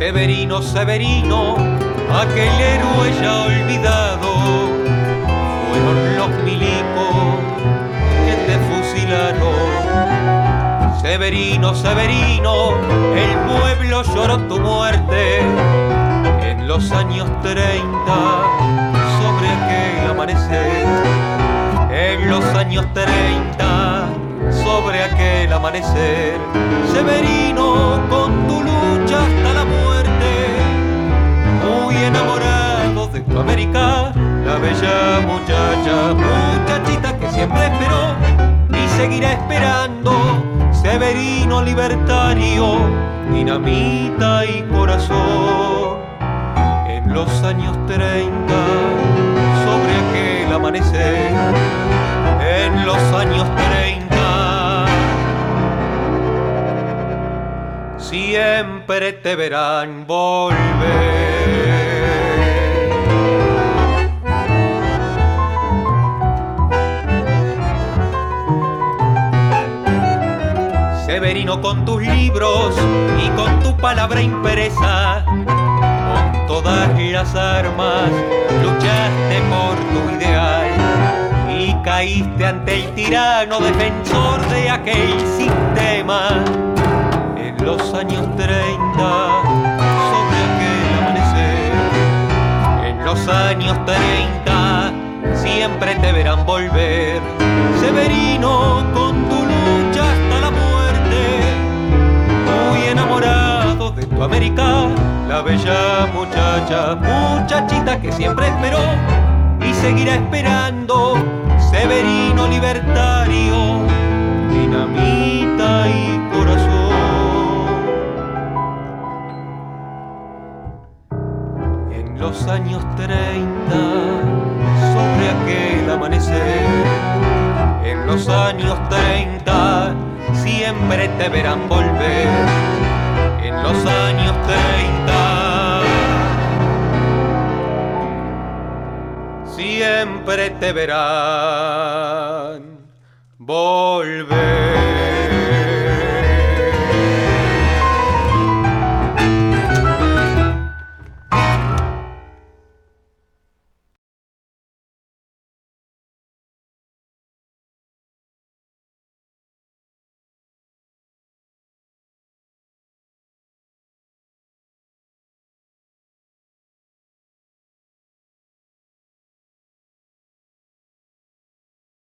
Severino, Severino, aquel héroe ya olvidado, fueron los milicos que te fusilaron. Severino, Severino, el pueblo lloró tu muerte en los años 30 sobre aquel amanecer. En los años 30 sobre aquel amanecer. Severino, con tu lucha hasta la muerte, muy enamorado de tu América, la bella muchacha, muchachita que siempre esperó y seguirá esperando. Severino libertario, dinamita y corazón. En los años 30 sobre aquel amanecer. En los años 30 siempre te verán volver. Severino, con tus libros y con tu palabra impresa, con todas las armas luchaste por tu ideal y caíste ante el tirano defensor de aquel sistema. En los años 30 sobre aquel amanecer. En los años 30 siempre te verán volver. Severino, con tu lucha hasta la muerte, muy enamorado de tu América, la bella muchacha, muchachita que siempre esperó y seguirá esperando. Severino libertario, dinamita y corazón. En los años 30 sobre aquel amanecer. En los años 30 siempre te verán volver. En los años 30 siempre te verán volver.